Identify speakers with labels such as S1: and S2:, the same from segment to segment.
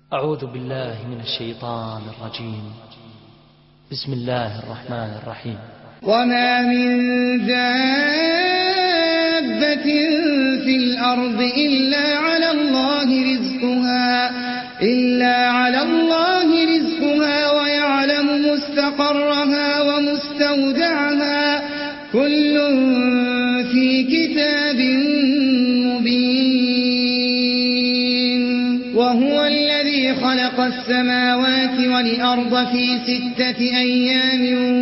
S1: أعوذ بالله من الشيطان الرجيم. بسم الله الرحمن الرحيم.
S2: وما من دابة في الأرض إلا على الله رزقها ويعلم مستقرها ومستودعها كل في كتاب مبين. وهو الذي خلق السماوات والأرض في 6 أيام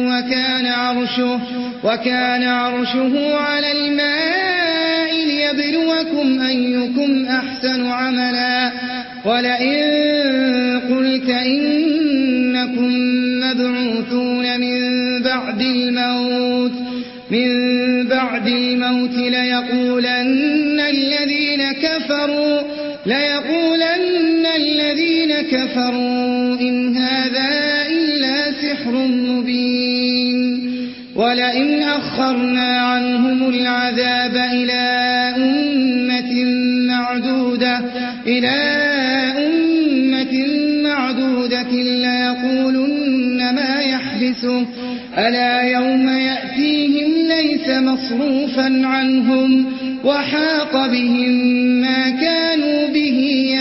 S2: وكان عرشه على الماء ليبلوكم أيكم أحسن عملا. ولئن قلت إنكم مبعوثون من بعد الموت ليقولن الذين كفروا إن هذا إلا سحر مبين. ولئن أخرنا عنهم العذاب إلى أمة معدودة ليقولن ما يحبسه ألا يوم يأتيهم ليس مصروفا عنهم وحاق بهم ما كانوا به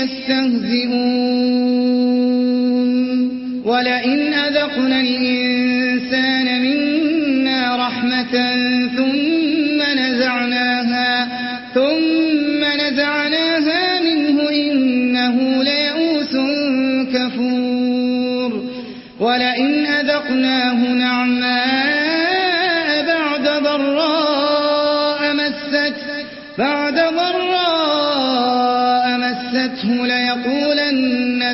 S2: يستهزئون. ولئن أذقنا الإنسان منا رحمة ثم نزعناها منه إنه ليئوس كفور. ولئن أذقناه نعماء بعد ضراء مسته ليقولن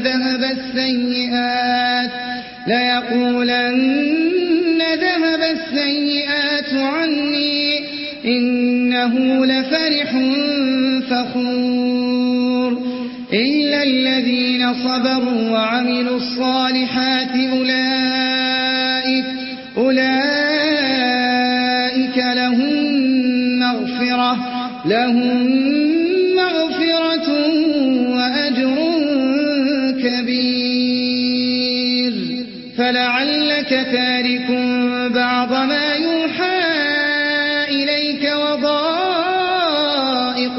S2: ذهب السيئات عني إنه لفرح فخور. إلا الذين صبروا وعملوا الصالحات أولئك لهم مغفرة وأجر كبير. فلعلك تارك بعض ما يوحى إليك وضائق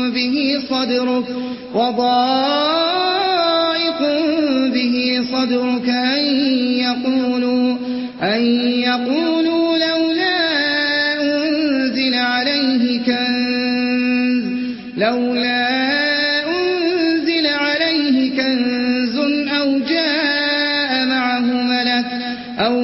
S2: به صدرك أن يقولوا لولا أنزل عليه كنز أو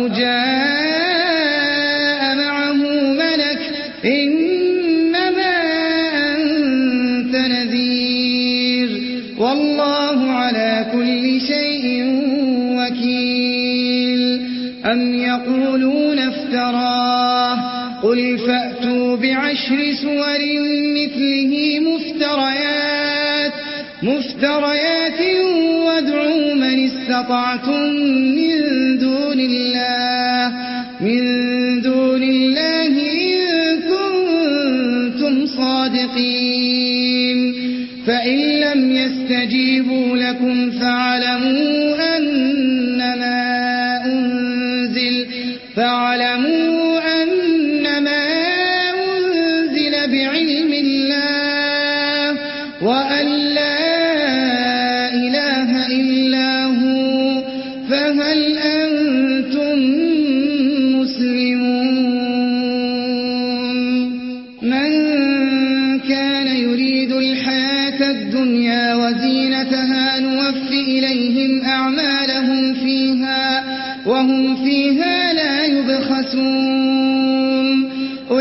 S2: جاء معه ملك إنما أنت نذير والله على كل شيء وكيل. أم يقولون افتراه قل فأتوا ب10 سور مثله مفتريات وادعوا من استطعتم من دون الله إن كنتم صادقين. فإن لم يستجيبوا لكم فاعلموا أنما أنزل بعلم الله وأن لا إله إلا هو فهل أنتم مسلمون. من كان يريد الحياة الدنيا وزينتها نوفي إليهم أعمالهم فيها وهم فيها لا يبخسون.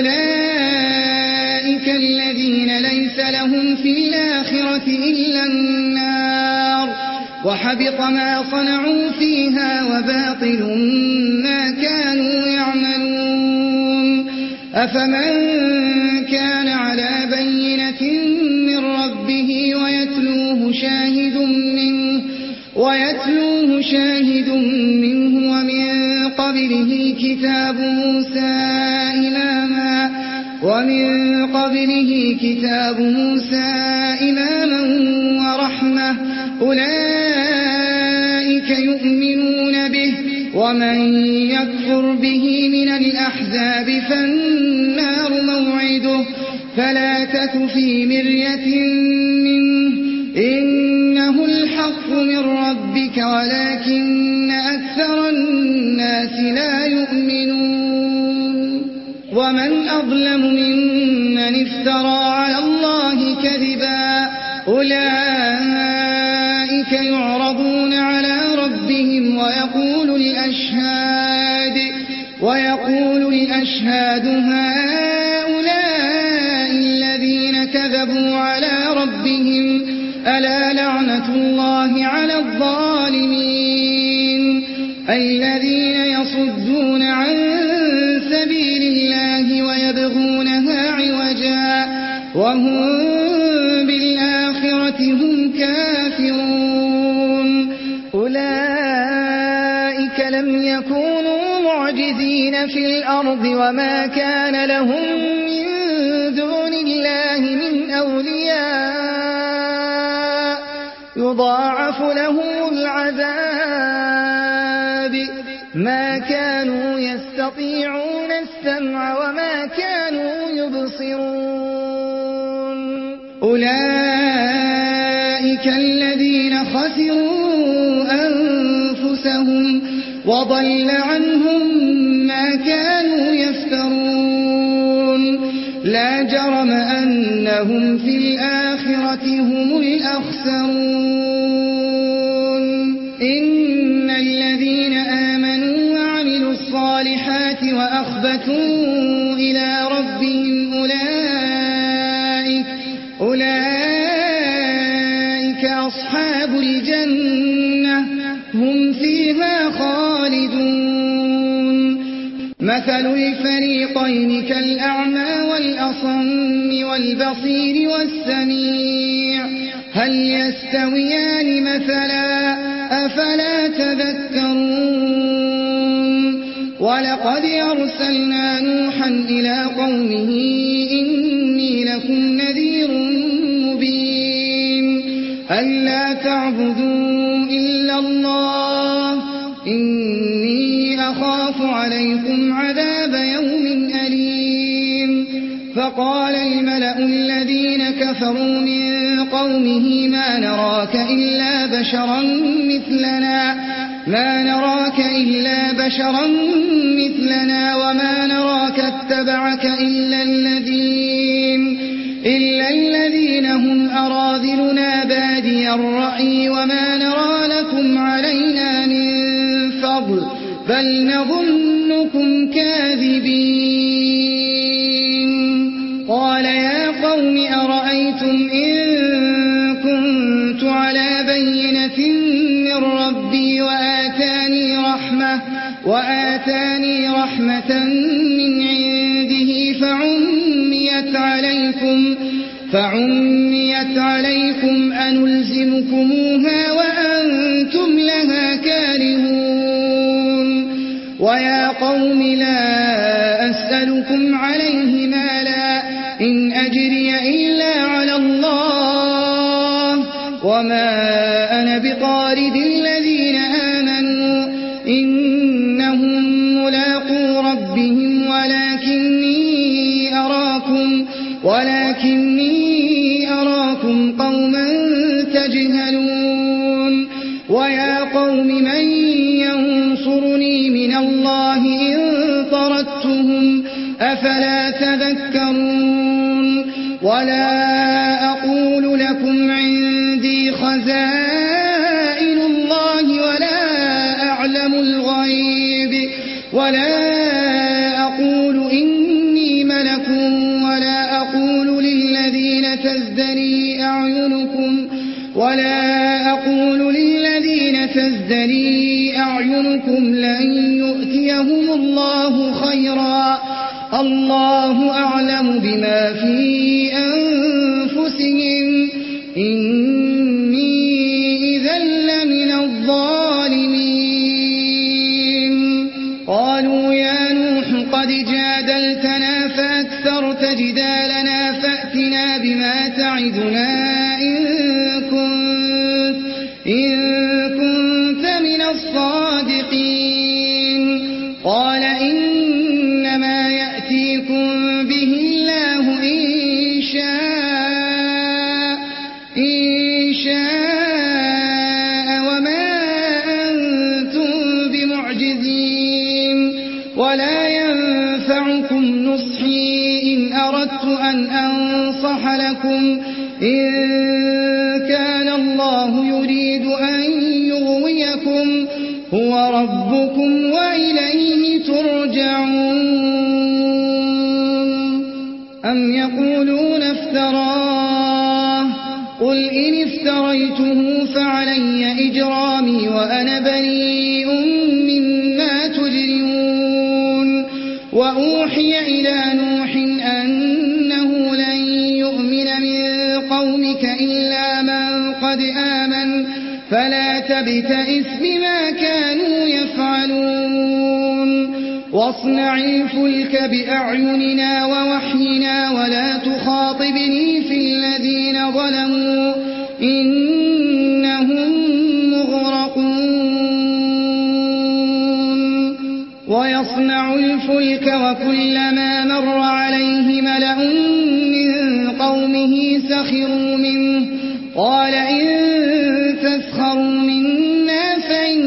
S2: أولئك الذين ليس لهم في الآخرة إلا النار وحبط ما صنعوا فيها وباطل ما كانوا يعملون. أفمن كان على بينة من ربه ويتلوه شاهد منه ومن قبله كتاب موسى إماما ورحمة أولئك أولئك يؤمنون به ومن يكفر به من الأحزاب فالنار موعده فلا تك في مرية منه إنه الحق من ربك ولكن أكثر الناس لا يؤمنون ومن أظلم ممن افترى على الله كذبا أولئك يعرضون على ربهم ويقول الأشهاد هؤلاء الذين كذبوا على ربهم ألا لعنة الله على الظالمين الذين يصدون عن سبيل الله ويبغونها عوجا وهم بالآخرة هم كافرون أولئك لم يكونوا معجزين في الأرض وما كان لهم من دون الله من أولياء يضاعف لهم العذاب ما كانوا يستطيعون السمع وما كانوا يبصرون أولئك الذين خسروا أنفسهم وضل عنهم ما كانوا يفترون لا جرم أنهم في الآخرة هم الأخسرون إن الذين آمنوا وعملوا الصالحات وأخبتوا إلى ربهم أولئك أصحاب الجنة هم فيها خالدون مثل الفريقين كالأعمى والأصم والبصير والسميع هل يستويان مثلا أفلا تذكرون ولقد أرسلنا نوحا إلى قومه إني لكم نذير مبين ألا تعبدوا إلا الله إني أخاف عليكم عذاب يوم أليم فقال الملأ الذين كفروا من قومه ما نراك إلا بشرا مثلنا وما نراك اتبعك إلا الذين هم أراذلنا بادي الرأي وما نرى لكم علينا من فضل بل نظنكم كاذبين قال يا قوم أرأيتم إن كنت على بينة من ربي وآتاني رحمة من عنده فعميت عليكم أنلزمكموها وأنتم لها كارهون ويا قوم لا أسألكم عليه مالا إن أجري إلا على الله وما أنا بطارد الذين آمنوا إنهم ملاقو ربهم ولكني أراكم قوما تجهلون ويا قوم من ينصرني من الله إن طردتهم أفلا تذكرون ولا أقول لكم عندي خزائن الله ولا أعلم الغيب ولا أقول إني ملك ولا أقول للذين تزدري أعينكم لن يؤتيهم الله خيرا الله أعلم بما في أنفسهم إني إذا لمن الظالمين قالوا يا نوح قد جادلتنا فأكثرت جدالنا فأتنا بما تعدنا إن كنت كنت من الصادقين قال إنما يأتيكم به الله إن شاء وما أنتم بمعجزين ولا ينفعكم نصحي إن أردت أن أنصح لكم إن كان الله يريد أن يغويكم هو ربكم وإليه ترجعون أم يقولون افتراه قل إن افتريته فعلي إجرامي وأنا بريء مما تجرمون وأوحي إلى نوح أنه لن يؤمن من قومك إلا من قد آمن فلا تبتئس بما كانوا يفعلون واصنع الفلك بأعيننا ووحينا ولا تخاطبني في الذين ظلموا إنهم مغرقون ويصنع الفلك وكلما مر عليه ملأ من قومه سخروا منه قال إن تسخروا منا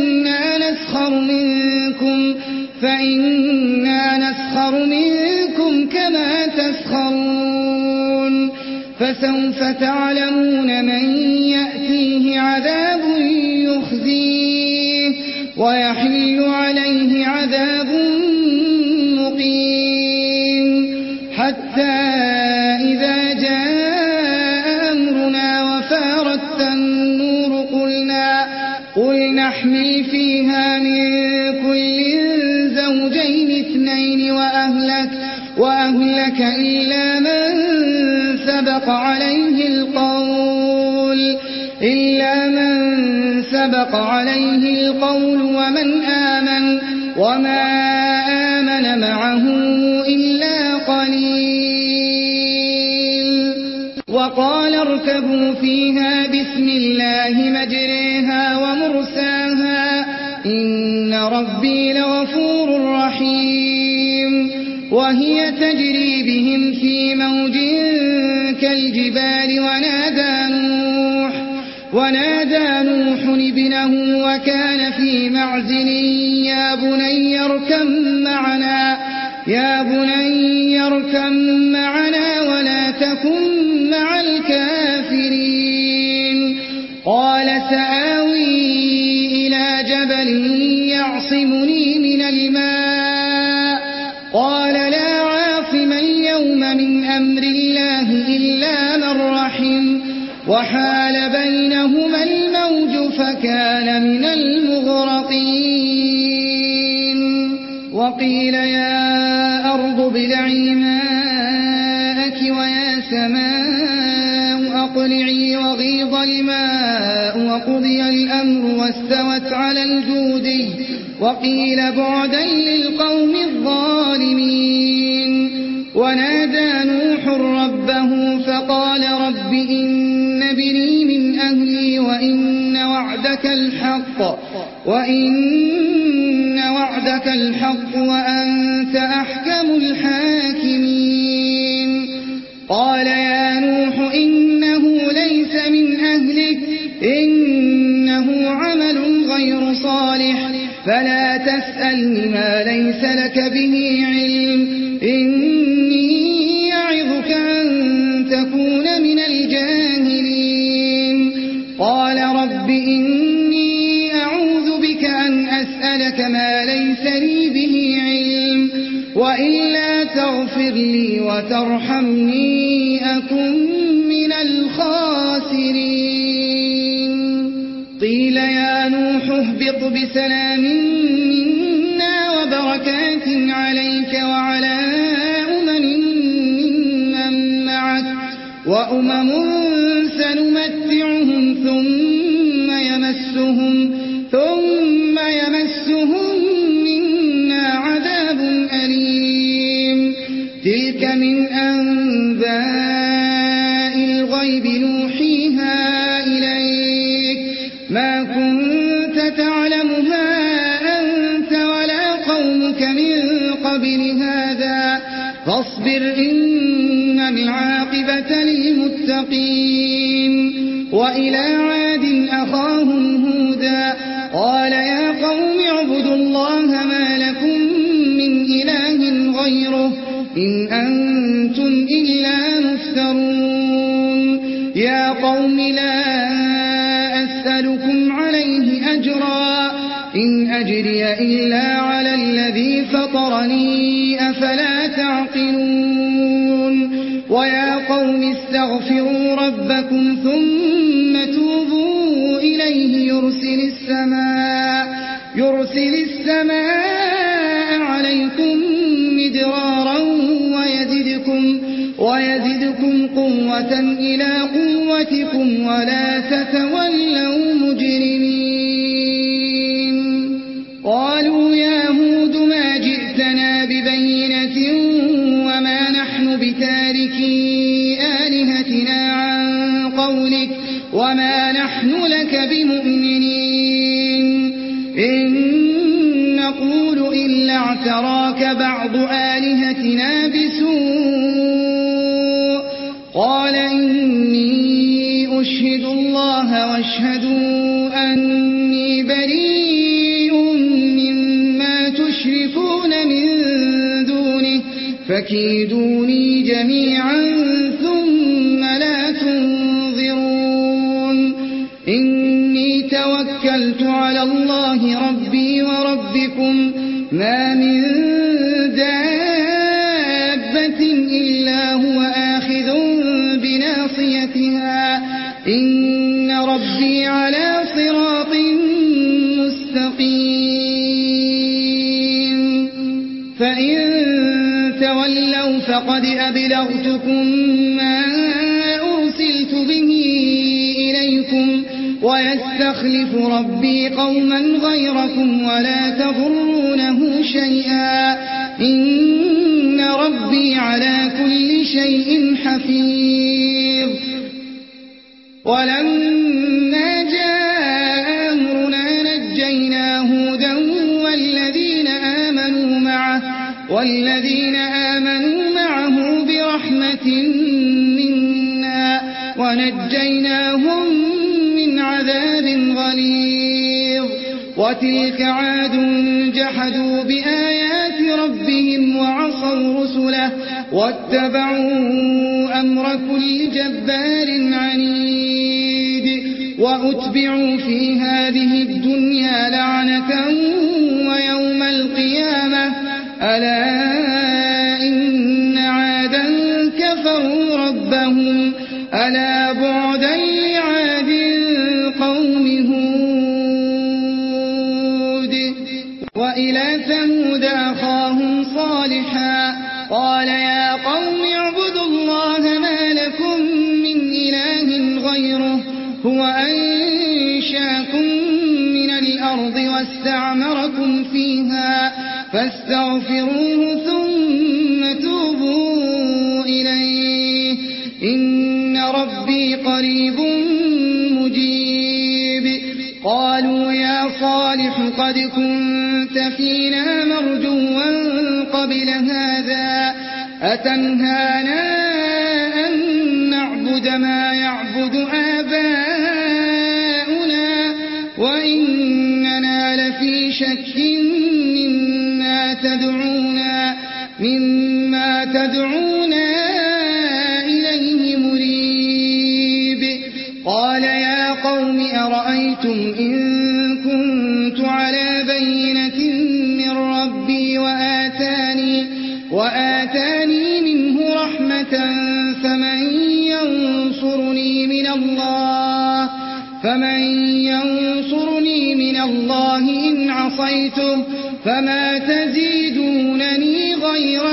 S2: فإنا نسخر منكم كما تسخرون فسوف تعلمون من يأتيه عذاب يخزيه ويحل عليه عذاب مقيم حتى إذا جاء أمرنا وفارت النور قل نحمل فيها من كل زوجين اثنين وأهلك إلا من سبق عليه القول ومن آمن وما آمن معه إلا قليل وقال اركبوا فيها بسم الله مجريها ومرساها إن ربي لغفور رحيم وهي تجري بهم في موج كالجبال ونادى نوح ابنه وكان في معزل يا بني اركب معنا ولا تكن مع الكافرين قال سآوي إلى جبل يعصمني من الماء قال لا عاصم اليوم من أمر الله إلا من رحم وحال بينهما الموج فكان من المغرقين وقيل يا أرض ابلعي ماءك ويا سماء أقلعي وغيض الماء وقضي الأمر واستوت على الجودي وقيل بعدا للقوم الظالمين ونادى نوح ربه فقال رب إن ابني من أهلي وإن وعدك الحق وأنت أحكم الحاكمين قال يا نوح إنه ليس من أهلك إنه عمل غير صالح فلا تسألني ما ليس لك به علم إني يعظك أن تكون من الجاهلين قال رب إني أعوذ بك أن أسألك ما ليس لي به علم وإلا تغفر لي وترحمني أكن من الخاسرين قيل يا نوح اهبط بسلام منا وبركات عليك وعلى من معك وأمم سنمتعهم ثم يمسهم منا عذاب أليم تلك من أنباء الغيب نوحيها إليك ما كنت تعلم واصبر إن العاقبة للمتقين. وإلى عاد أخاهم هودا قال يا قوم اعبدوا الله ما لكم من إله غيره إن أنتم إلا مفترون. يا قوم لا أسألكم عليه أجرا إن أجري إلا على الذي فطرني أفلا تعقلون. ويا قوم استغفروا ربكم ثم توبوا إليه يرسل السماء عليكم مدرارا ويزدكم قوة إلى قوتكم ولا تتولوا مجرمين. قالوا يا هود ما جئتنا ببينة وما نحن بتاركي آلهتنا عن قولك وما نحن لك بمؤمنين إن نقول إلا اعتراك بعض آلهتنا بسوء. قال إني أشهد الله واشهدوا أني بريء مما تشركون من دونه فكيدوني جميعا ثم لا تنظرون. إني توكلت على الله ربي وربكم ما من دابة إلا هو آخذ بناصيتها إن ربي على صراط مستقيم. فإن تولوا فقد أبلغتكم ما أرسلت به إليكم ويستخلف ربي قوما غيركم ولا تضرونه شيئا إن ربي على كل شيء حفيظ. ولما جاء أمرنا نجينا هودا والذين آمنوا معه برحمة منا ونجيناهم من عذاب غليظ. وتلك عاد جحدوا بآيات ربهم وعصوا رسله واتبعوا أمر كل جبار عنيد. وأتبعوا في هذه الدنيا لعنة ويوم القيامة ألا إن عادا كفروا ربهم ألا بعدا لعاد قوم هود. وإلى ثمود أخاهم صالحا قال يا قوم اعبدوا الله ما لكم من إله غيره هو أنشاكم من الأرض واستعمركم فيها فاستغفروه ثم توبوا إليه إن ربي قريب مجيب. قالوا يا صالح قد كنت فينا مرجوا قبل هذا أتنهانا أن نعبد ما يعبد آباؤنا وإننا لفي شك مما تدعونا إليه مريب. قال يا قوم أرأيتم إن كنت على بينة من ربي وآتاني منه رحمة فمن ينصرني من الله إن عصيته فما تزيدونني غير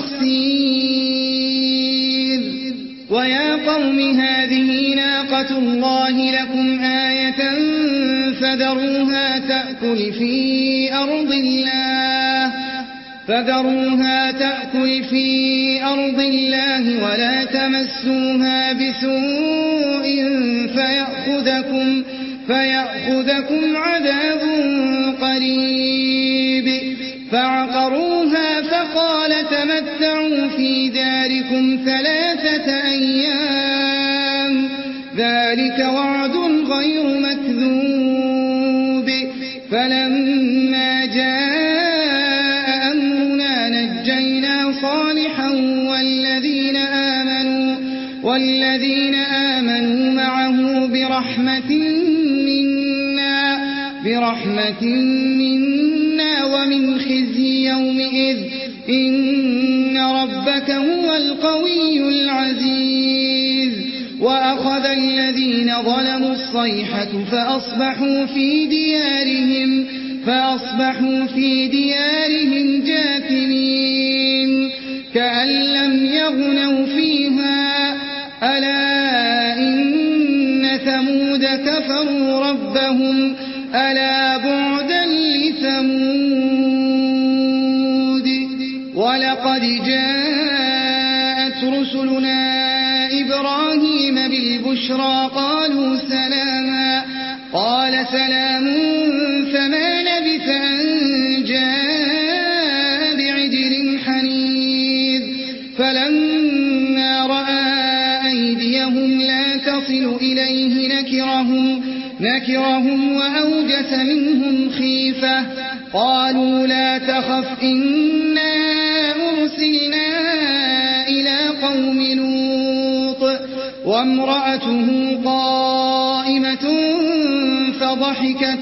S2: تخسير. ويا قوم هذه ناقة الله لكم آية فذروها تأكل في أرض الله ولا تمسوها بسوء فيأخذكم عذاب قريب. فعقروها فقال تمتعوا في داركم 3 أيام ذلك وعد غير مكذوب فلما جاء أمرنا نجينا صالحا والذين آمنوا معه برحمة منا ومن خزي يومئذ إن ربك هو القوي العزيز وأخذ الذين ظلموا الصيحة فأصبحوا في ديارهم جاثمين كأن لم يغنوا فيها ألا إن ثمود كفروا ربهم ألا بعدا لثمود ولقد جاءت رسلنا إبراهيم بالبشرى قالوا سلاما قال سلام فما لبث أن جاء بعجل حنيذ فلما رأى أيديهم لا تصل إليه نكرهم وأوجس منهم خيفة قالوا لا تخف إنا أرسلنا إلى قوم لوط وامرأته قائمة فضحكت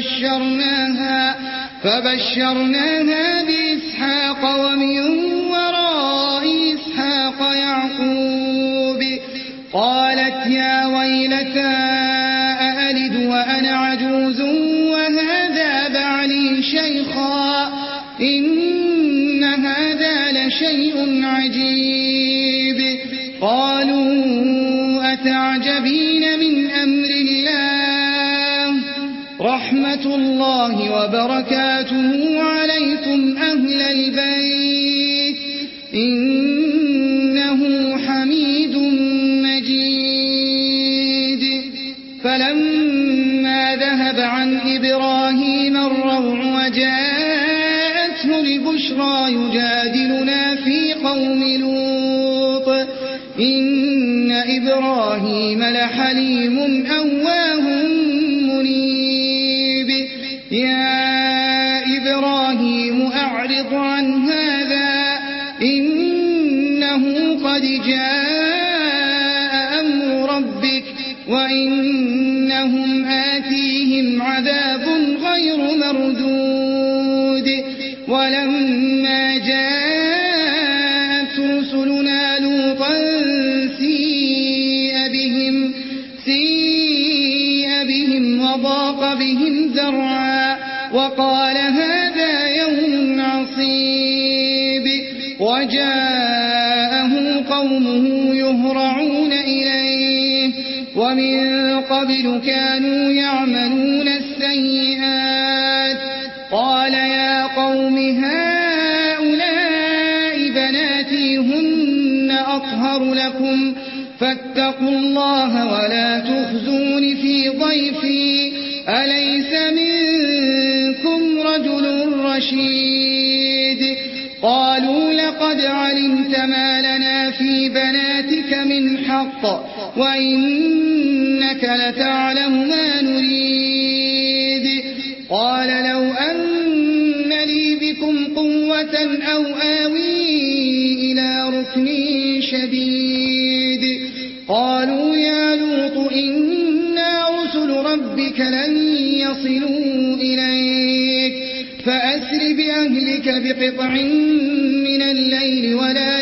S2: فبشرناها بإسحاق ومن وراء إسحاق يعقوب قالت يا ويلتى أألد وأنا عجوز وهذا بعلي شيخا إن هذا لشيء عجيب قالوا أتعجبين من أمر الله رحمة الله وبركاته عليكم أهل البيت إنه حميد مجيد فلما ذهب عن إبراهيم الروع وجاءته البشرى يجادلنا في قوم لوط إن إبراهيم لحليم أواه منيب يا إبراهيم أعرض عن هذا إنه قد جاء أمر ربك وإنهم آتيهم عذاب غير مردود ولما جاءت رسلنا لوطا سيء بهم وضاق بهم ذرعا وقال هذا يوم عصيب وجاءه قومه يهرعون إليه ومن قبل كانوا يعملون السيئات قال يا قوم هؤلاء بناتي هن أطهر لكم فاتقوا الله ولا تخزون في ضيفي أليس منكم رجل رشيد قالوا لقد علمت ما لنا في بناتك من حق وإنك لتعلم ما نريد قال لو أن لي بكم قوة أو آوي إلى ركن شديد قالوا يا لوط إنا رسل ربك لن يصلوا إليك فأسر بأهلك بقطع من الليل ولا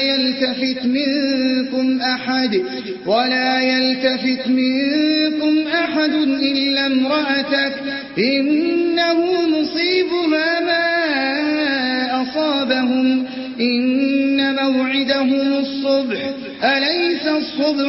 S2: يلتفت منكم أحد إلا امرأتك إنه مصيبها ما أصابهم إن موعدهم الصبح أليس الصبح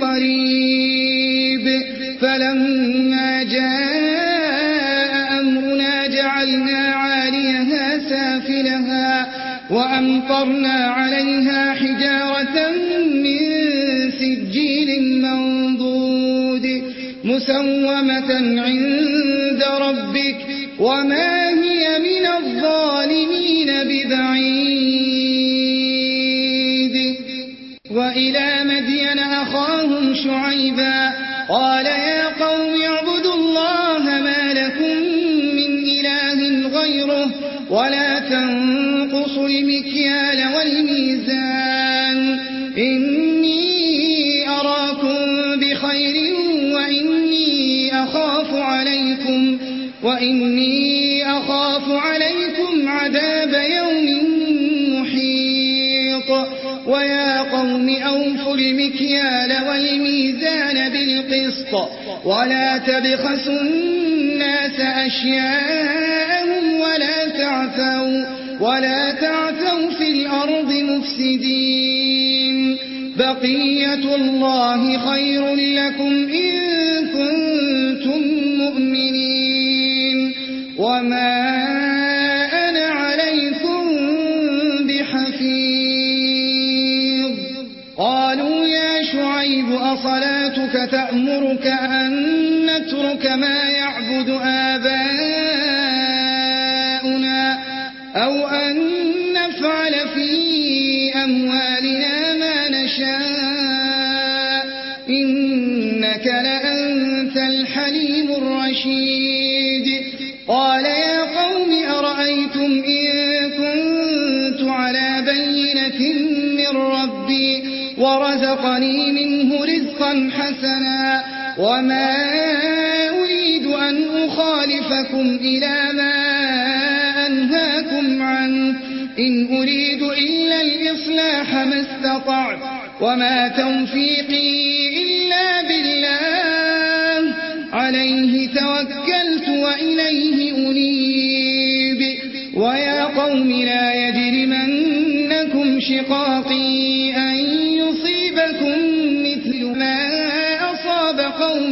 S2: بقريب فلما جاء أمرنا جعلنا عاليها سافلها وأمطرنا عليها حجارة من سجيل منضود مسومة عند ربك وما هي من الظالمين ببعيد. وإلى مدين أخاهم شعيبا قال يا قوم اعبدوا الله ما لكم من إله غيره ولا تنقصوا المكيال والميزان إني أراكم بخير وإني أخاف عليكم عذاب يوم محيط. ويا قوم أوفوا المكيال والميزان بالقسط ولا تبخسوا الناس أشياءهم ولا تعثوا في الأرض مفسدين. بقية الله خير لكم إن كنتم مؤمنين وما أنا عليكم بحفيظ. قالوا يا شعيب أصلاتك تأمرك أن نترك ما يعبد آباؤنا أو أن نفعل في أموالنا ما نشاء إنك لأنت الحليم الرشيد. قال يا قوم أرأيتم إن كنت على بينة من ربي ورزقني منه رزقا حسنا وما أريد أن أخالفكم إلى ما أنهاكم عنه إن أريد إلا الإصلاح ما استطعت وما توفيقي إلا بالله عليه توكلت وإليه أنيب. ويا قوم لا يجرمنكم شقاقي أن يصيبكم مثل ما أصاب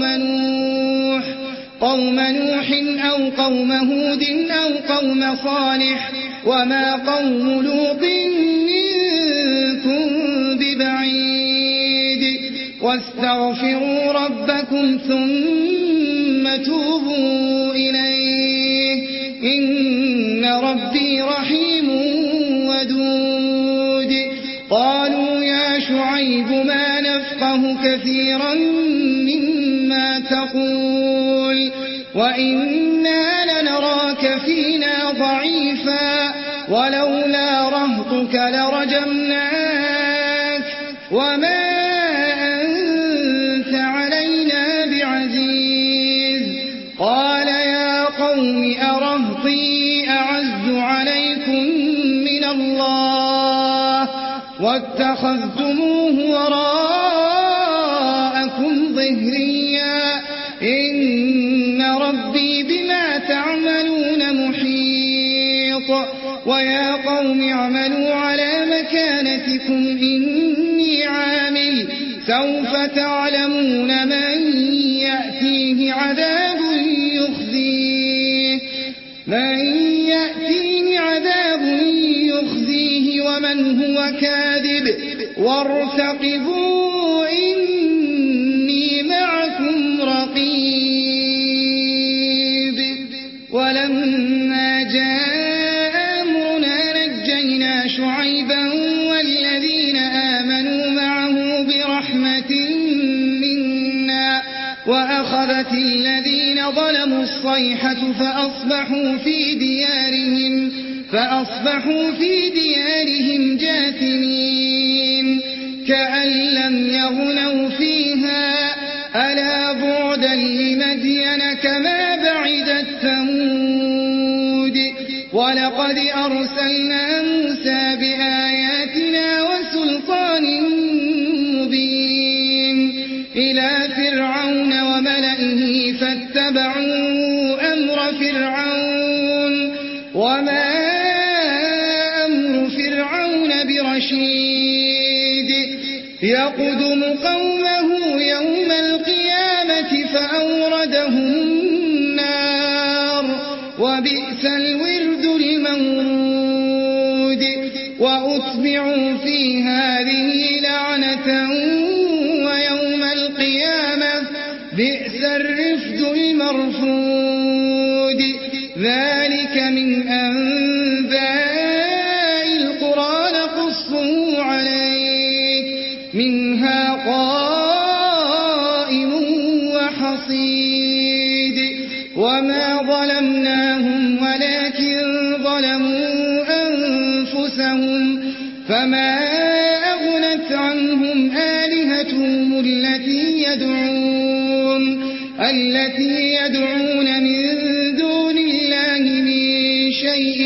S2: قوم نوح أو قوم هود أو قوم صالح وما قوم لوط منكم ببعيد. واستغفروا ربكم ثم توبوا إليه إن ربي رحيم ودود. قالوا يا شعيب ما نفقه كثيرا مما تقول وإنا لنراك فينا ضعيفا ولولا رهطك لرجمناك وما أنت علينا بعزيز. قال يا قوم أرهطي أعز عليكم من الله واتخذتموه وراءكم ظهريا إن ربي بما تعملون محيط. ويا قوم اعملوا على مكانتكم إني عامل سوف تعلمون من يأتيه عذاب يخزيه ومن هو كاذب وارتقبوا إني معكم رقيب. ولما جاء أمرنا نجينا شعيبا والذين آمنوا معه برحمة منا وأخذت الذين ظلموا الصيحة فأصبحوا في ديارهم جاثمين كأن لم يغنوا فيها ألا بعدا لمدين كما بعدت ثمود. ولقد أرسلنا موسى بآياتنا وسلطان مبين إلى فرعون وملئه فاتبعوا أمر فرعون وما أمر فرعون برشيد. يقدم قومه يوم القيامة فأوردهم النار وبئس الورد المورود. وأتبعوا في هذه لعنة ويوم القيامة بئس الرفد المرفود. ذلك من أنباء القرى نقصه عليك منها قائم وحصيد وما ظلمناهم ولكن ظلموا أنفسهم فما أغنت عنهم آلهتهم التي يدعون من دون الله من شيء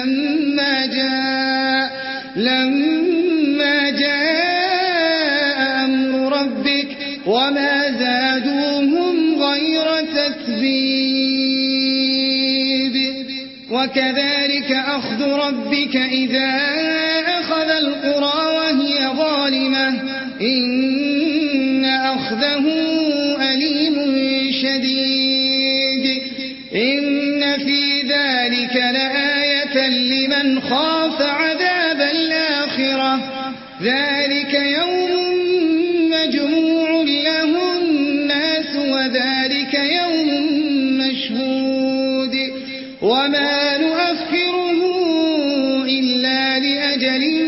S2: لما جاء أمر ربك وما زادوهم غير تتبيب وكذلك أخذ ربك إذا أخذ القرى وهي ظالمة إن أخذه أليم شديد إن في ذلك لآية لمن خاف عذاب الآخرة ذلك يوم مجموع له الناس وذلك يوم مشهود وما نؤخره إلا لأجل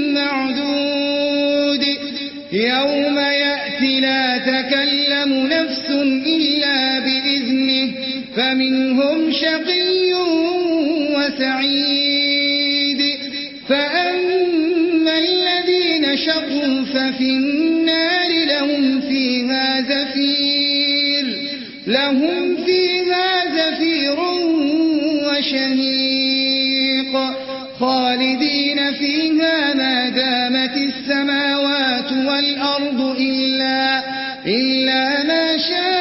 S2: معدود يوم يأتي لا تكلم نفس إلا بإذنه فمنهم شقي وسعيد فأما الذين شقوا ففي النار لهم فيها زفير وشهيق خالدين فيها ما دامت السماوات والأرض إلا ما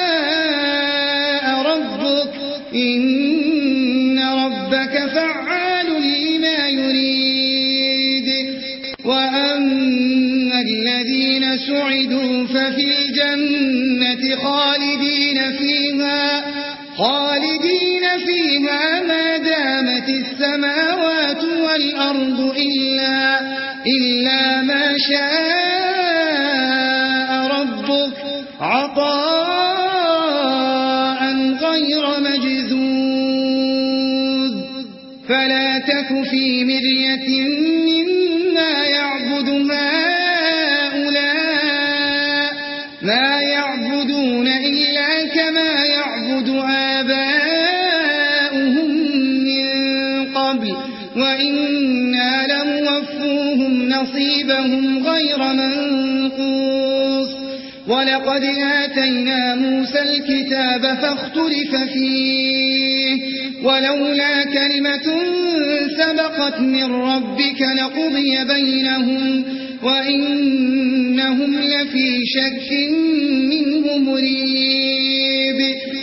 S2: شاء ربك إن ربك فعال لما يريد وأما الذين سعدوا ففي الجنة خالدين فيها ما دامت السماوات والأرض إلا ما شاء ربك عطاء غير مجذوذ فلا تك في مرية مما يعبد هؤلاء ما يعبدون إلا كما يعبد آباؤهم من قبل وإنا لموفوهم نصيبهم غير منقوص ولقد آتينا موسى الكتاب فاختلف فيه ولولا كلمة سبقت من ربك لقضي بينهم وإنهم لفي شك منه مريب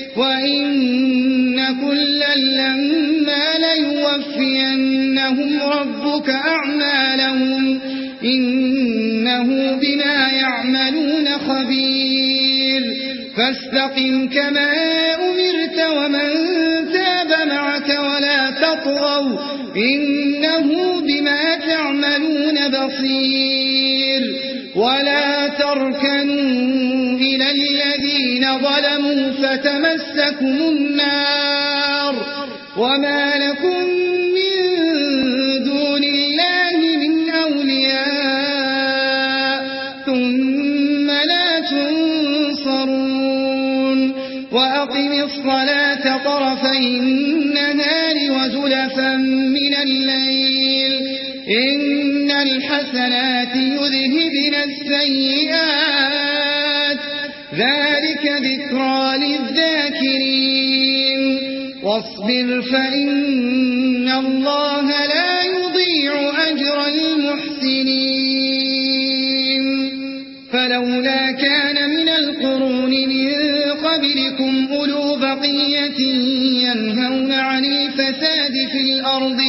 S2: وإن كلا لما ليوفينهم ربك أعمالهم إنه بما يعملون خبير فاستقم كما أمرت ومن تاب معك ولا تطغوا إنه بما تعملون بصير ولا تركنوا إلى الذين ظلموا فتمسكم النار وما لكم من دون الله من أولياء ثم لا تنصرون وأقم الصلاة طرفي النهار وزلفا من الليل إن الحسنات يذهبن السيئات ذلك ذكرى للذاكرين واصبر فإن الله لا يضيع أجر المحسنين فلولا كان من القرون من قبلكم أولو بقية ينهون عن الفساد في الأرض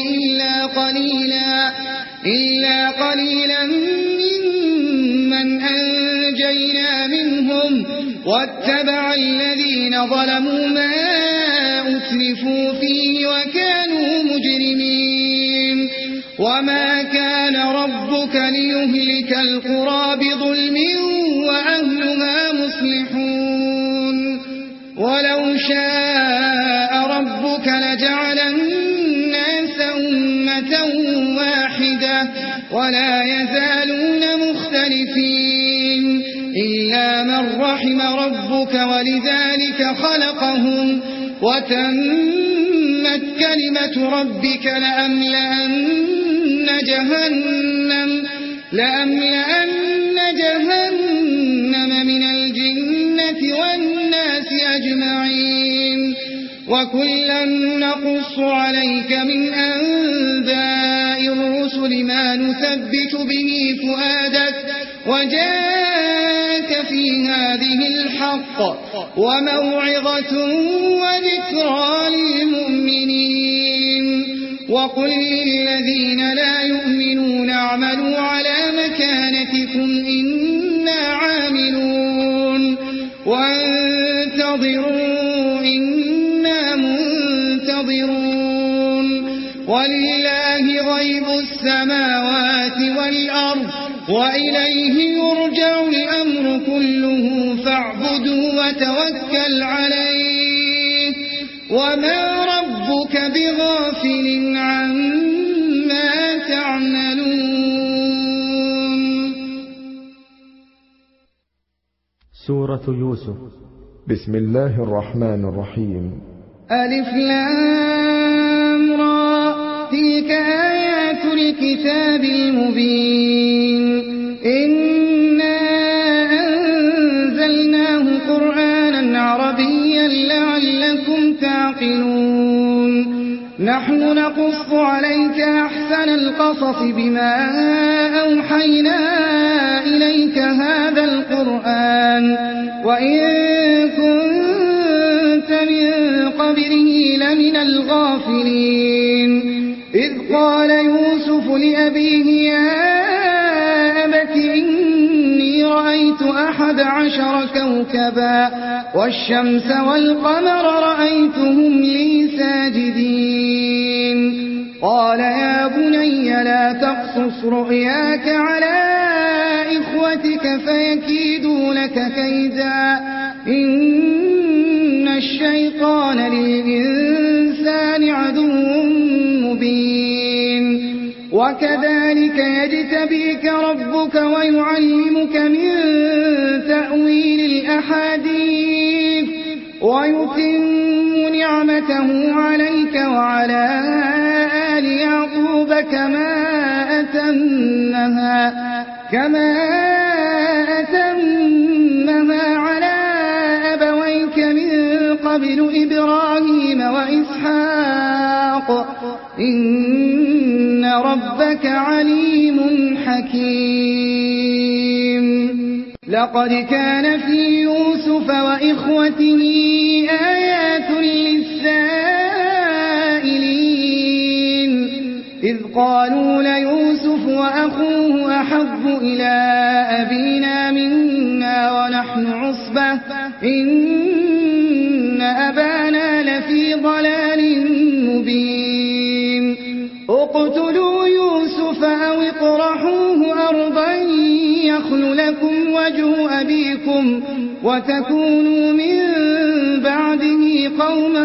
S2: إلا قليلا ممن أنجينا منهم واتبع الذين ظلموا ما أترفوا فيه وكانوا مجرمين وما كان ربك ليهلك القرى بظلم وأهلها مصلحون ولو شاء ربك لجعل الناس أمة واحدة ولا يزالون مختلفين إلا من رحم ربك ولذلك خلقهم وتمت كلمة ربك لأملأن جهنم من الجنة والناس أجمعين وكلا نقص عليك من أنباء الرسل ما نثبت به فؤادك وجاءك في هذه الحق وموعظة وذكرى للمؤمنين وقل للذين لا يؤمنون اعملوا على مكانتكم إنا عاملون وانتظروا إنا منتظرون ولله غيب السماوات والأرض وإليه يرجع الأمر كله فاعبده وتوكل عليه وما ربك بغافل عما تعملون.
S3: سورة يوسف.
S4: بسم الله الرحمن الرحيم.
S2: ألف لام را تلك آيات الكتاب المبين إنا أنزلناه قرآنا عربيا لعلكم تعقلون نحن نقص عليك أحسن القصص بما أوحينا إليك هذا القرآن وإن كنت من قبله لمن الغافلين إذ قال يوسف لأبيه يا أبت إني رأيت 11 كوكبا والشمس والقمر رأيتهم لي ساجدين قال يا بني لا تقصص رؤياك على إخوتك فيكيدوا لك كيدا إن الشيطان للإنسان عدو مبين وكذلك يجتبيك ربك ويعلمك من تأويل الأحاديث ويتم نعمته عليك وعلى آل يعقوب كما أتمها على أبويك من قبل إبراهيم وإسحاق إن ربك عليم حكيم لقد كان في يوسف وإخوته آيات للسائلين إذ قالوا ليوسف وأخوه أحب إلى أبينا منا ونحن عصبة إن أبانا لفي ضلال مبين اقتلوا يوسف أو اطرحوه أرضا يخل لكم وجه أبيكم وتكونوا من بعده قوما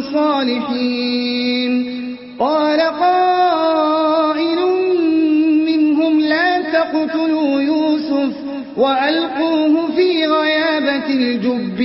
S2: صالحين قال قائل منهم لا تقتلوا يوسف وألقوه في غيابة الجب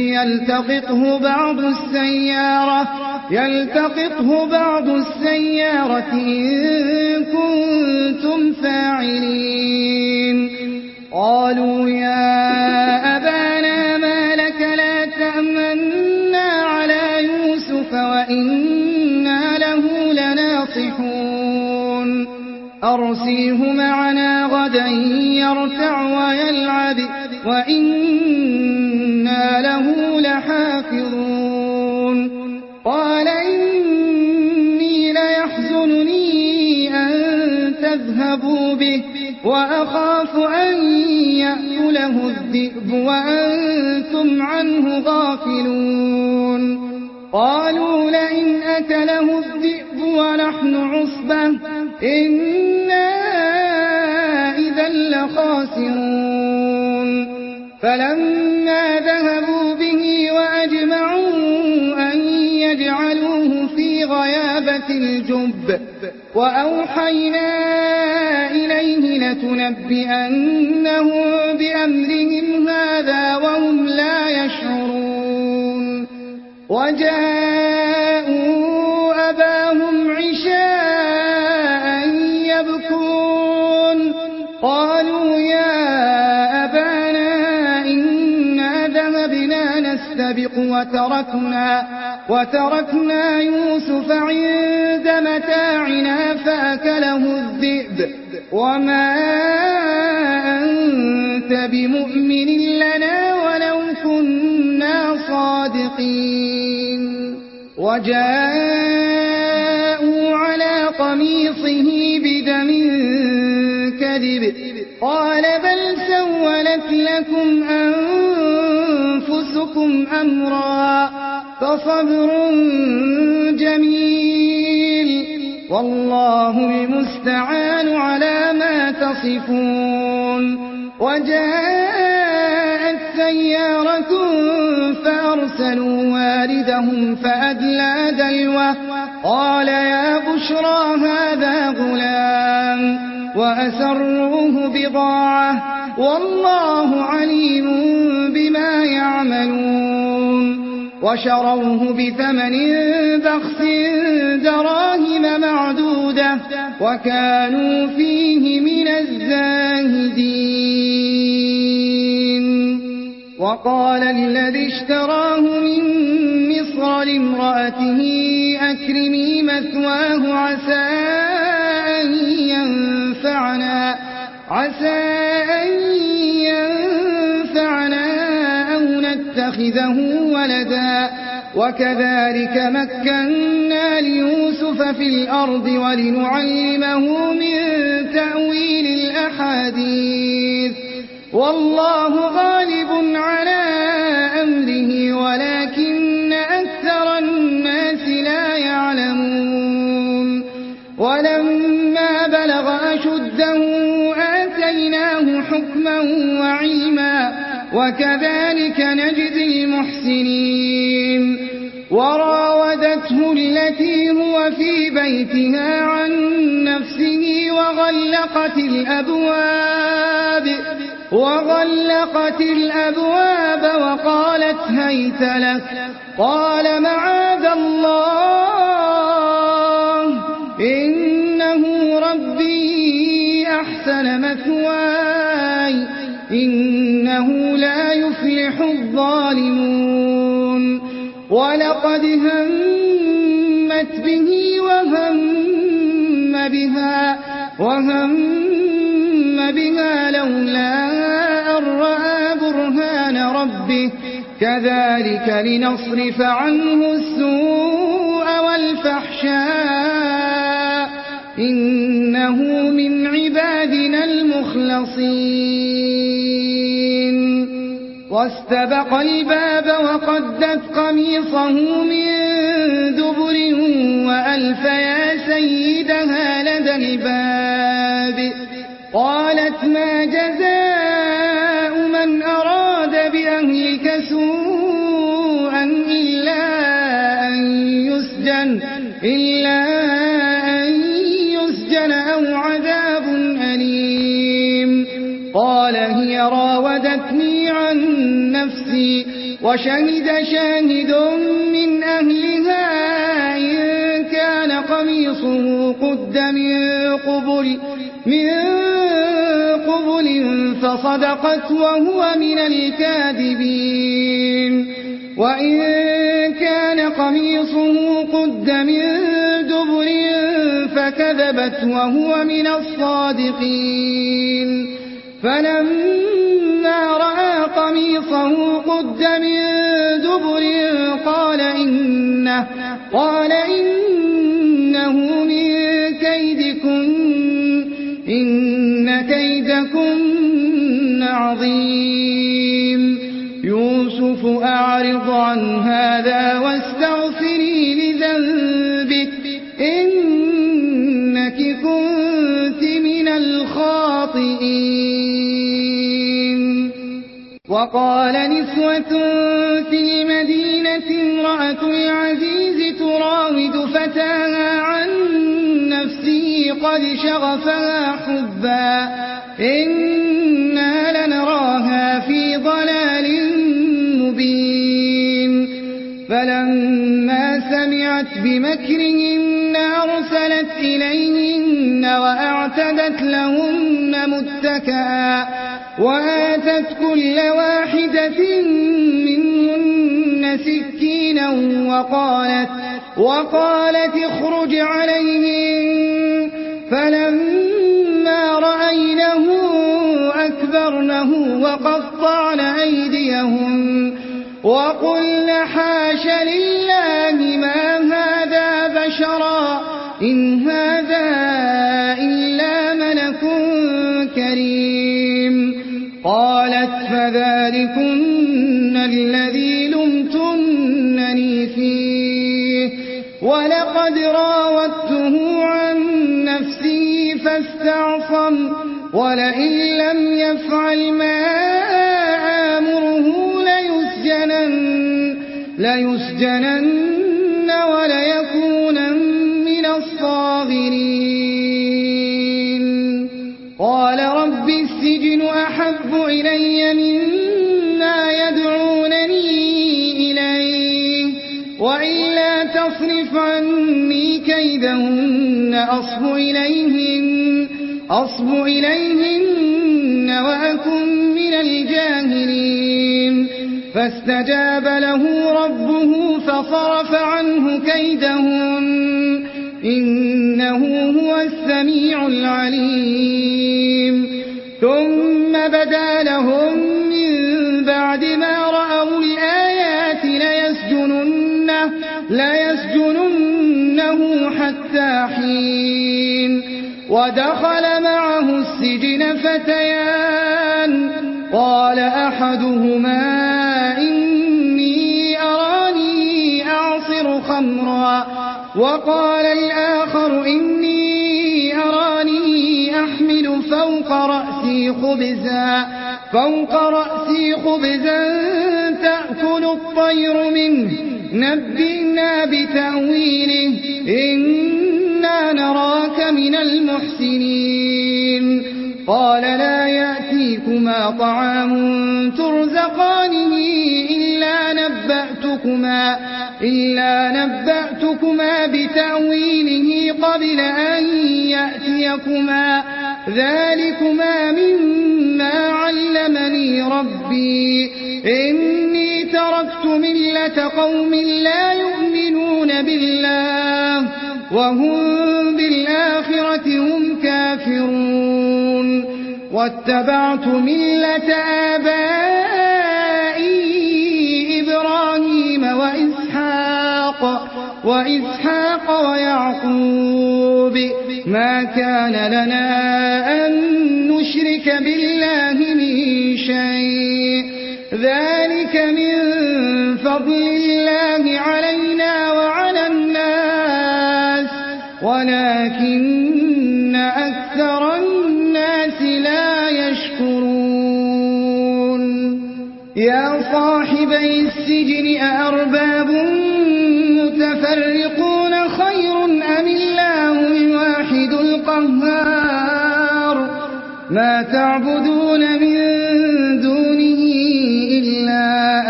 S2: يلتقطه بعض السيارة إن كنتم فاعلين قالوا يا أبانا ما لك لا تأمنا على يوسف وإنا له لناصحون أرسله معنا غدا يرتع ويلعب وإنا له لحافظون قال إني ليحزنني أن تذهبوا به وأخاف أن يأكله الذئب وأنتم عنه غافلون قالوا لئن أكله الذئب ونحن عصبة إنا إذا لخاسرون فلما ذهبوا به وأجمعوا أن يجعلوه في غيابة الجب وأوحينا إليه لتنبئنهم بأمرهم هذا وهم لا يشعرون وجاءوا أباهم عشاء يبكون قالوا يا أبانا إنا ذهبنا نستبق وتركنا يوسف عند متاعنا فأكله الذئب وما أنت بمؤمن لنا ولو كنا صادقين وجاءوا على قميصه بدم كذب قال بل سولت لكم أنفسكم أمرا فصبر جميل والله المستعان على ما تصفون وجاءت سيارة فأرسلوا واردهم فأدلى دلوه قال يا بشرى هذا غلام وأسروه بضاعة والله عليم بما يعملون وشروه بثمن بخس دراهم معدودة وكانوا فيه من الزاهدين وقال الذي اشتراه من مصر لامرأته أكرمي مثواه عسى أن ينفعنا أو نتخذه ولدا وكذلك مكنا ليوسف في الأرض ولنعلمه من تأويل الأحاديث والله غالب على أمره ولكن أكثر الناس لا يعلمون ولما بلغ أشده آتيناه حكما وعلما وكذلك نجزي المحسنين وراودته التي هو في بيتها عن نفسه وغلقت الأبواب وقالت هيت لك قال معاذ الله إنه ربي أحسن مثواي إنه لا يفلح الظالمون ولقد همت به وهم بها لولا أن رأى برهان ربه كذلك لنصرف عنه السوء والفحشاء إنه من عبادنا المخلصين واستبق الباب وقدت قميصه من دبر وألف يا سيدها لدى الباب قالت ما جزاء من أراد بأهلك سوءا إلا أن يسجن أو عذاب أليم قال هي راودتني عن نفسي وشهد شاهد من أهلها إن كان قميصه قد من قبل فصدقت وهو من الكاذبين وإن كان قميصه قد من دبر فكذبت وهو من الصادقين فلما رأى قميصه قد من دبر قال إنه من كيدكن إن كيدكن عظيم يوسف أعرض عن هذا واستغفري لذنبك إنك كنت من الخاطئين وقال نسوة في المدينة امرأة العزيز تراود فتاها عن نفسه قد شغفها حبا إنا لنراها في ضلال مبين فلما سمعت بمكرهن أرسلت إليهن وأعتدت لهن متكئا وآتت كل واحدة منهن سكينا وقالت اخرج عليهن فلما رأينه أكبرنه وقطعن أيديهن وقلن حاش لله ما هذا بشرا إن هذا إلا ملك كريم قالت فذلكن الذي لمتنني فيه ولقد راودته عن نفسه فاستعصم ولئن لم يفعل ما آمره ليسجنن وليكونن من الصاغرين قال رب السجن أحب إلي مما يدعونني إليه وإلا تصرف عني كيدهن أصب إليهن وأكن من الجاهلين فاستجاب له ربه فصرف عنه كيدهن إنه هو السميع العليم ثم بدا لهم من بعد ما رأوا الآيات ليسجننه حتى حين ودخل معه السجن فتيان قال أحدهما إني أراني أعصر خمرا وقال الآخر إني أراني أحمل فوق رأسي خبزا تأكل الطير منه نبئنا بتأويله إنا نراك من المحسنين قال لا يأتيكما طعام ترزقانه إلا نبأتكما بتأويله قبل أن يأتيكما ذلكما مما علمني ربي إني تركت ملة قوم لا يؤمنون بالله وهم بالآخرة هم كافرون واتبعت ملة آبائي إبراهيم وإسحاق ويعقوب ما كان لنا أن نشرك بالله من شيء ذلك من فضل الله علينا وعلى الناس ولكن أكثر الناس لا يشكرون يا صاحبي السجن أأرباب متفرقون خير أم الله الواحد القهار ما تعبدون من دونه إلا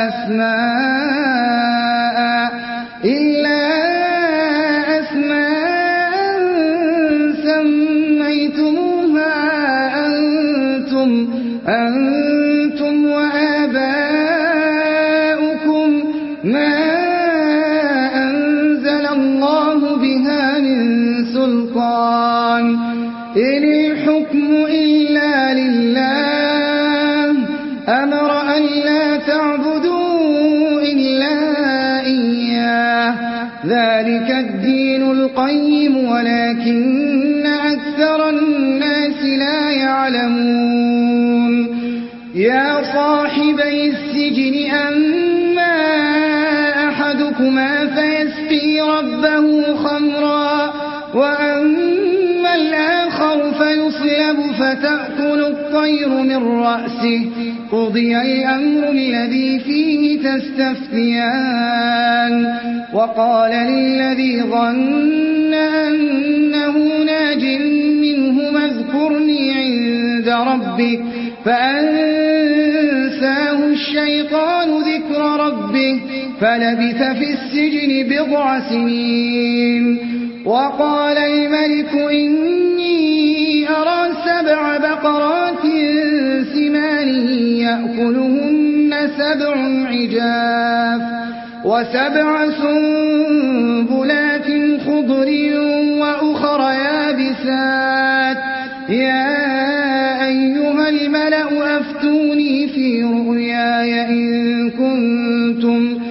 S2: أسماء سميتموها أنتم وآباؤكم ما أنزل الله بها من سلطان إن الحكم إلا لله أمر أن لا تعبدوا إلا إياه ذلك الدين القيم ولكن أكثر الناس لا يعلمون يا صاحبي السجن أما أحدكما فيسقي ربه خمرا وأما الآخر فيصلب فتأكل الطير من رأسه قضي الأمر الذي فيه تستفتيان وقال للذي ظن أنه ناج منهما اذكرني عند ربك فأنساه الشيطان ذكر ربه فلبث في السجن 9 سنين. وقال الملك إني أرى 7 بقرات سمان يأكلهن 7 عجاف و7 سنبلات خضر وأخر يابسات يا أيها الملأ أفتوني في رؤياي إن كنتم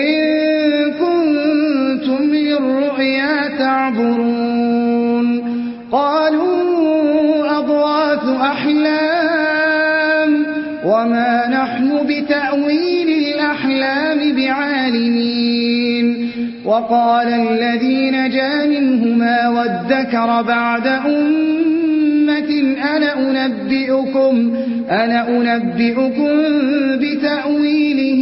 S2: للرؤيا تعبرون. قالوا أضغاث أحلام وما نحن بتأويل الأحلام بعالمين. وقال الذي نجا منهما وادكر بعد أمة أنا أنبئكم بتأويله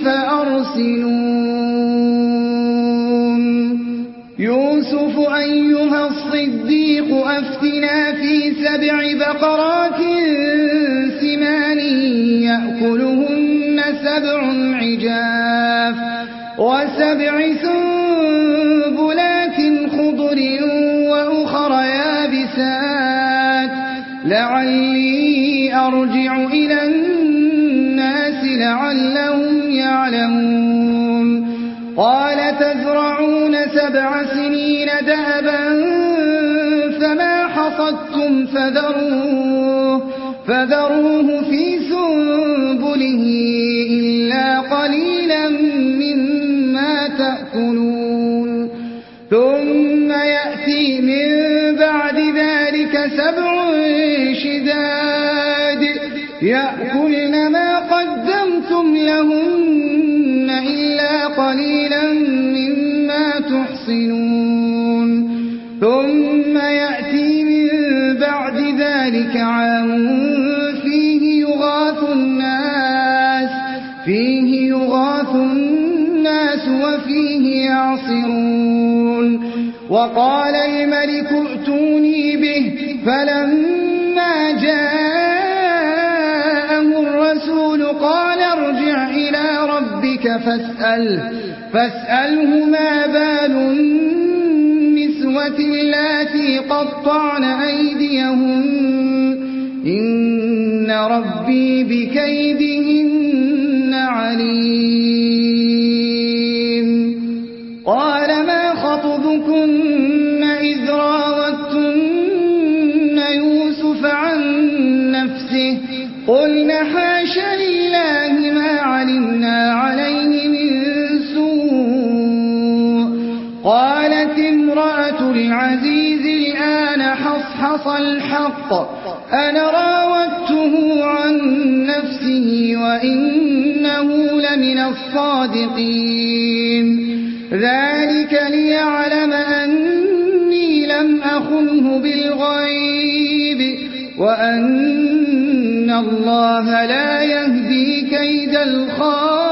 S2: فأرسلون. يوسف أيها الصديق أفتنا في 7 بقرات سمان يأكلهن 7 عجاف و7 سنبلات خضر وأخر يابسات لعلي أرجع إلى الناس لعلهم يعلمون. قال تزرعون 7 سنين دأبا فما حصدتم فذروه في سنبله إلا قليلا مما تأكلون. ثم يأتي من بعد ذلك 7 شداد يأكلن ما قدمتم لهن إلا قليلا مما تحصنون. ثم يأتي من بعد ذلك عام فيه يغاث الناس وفيه يعصرون. وقال الملك ائتوني به فلما جاءه الرسول قال ارجع إلى ربك فاسأله ما بال النسوة اللاتي قطعن أيديهن إن ربي بكيدهن عليم. قال ما خطبكن إذ راوتن يوسف عن نفسه قلنا حاش لله ما علمنا عليه من سوء. قالت امرأة العزيز الآن حصحص الحق أنا راودته عن نفسه وإنه لمن الصادقين. ذلك ليعلم أني لم أخنه بالغيب وأن الله لا يهدي كيد الخائنين.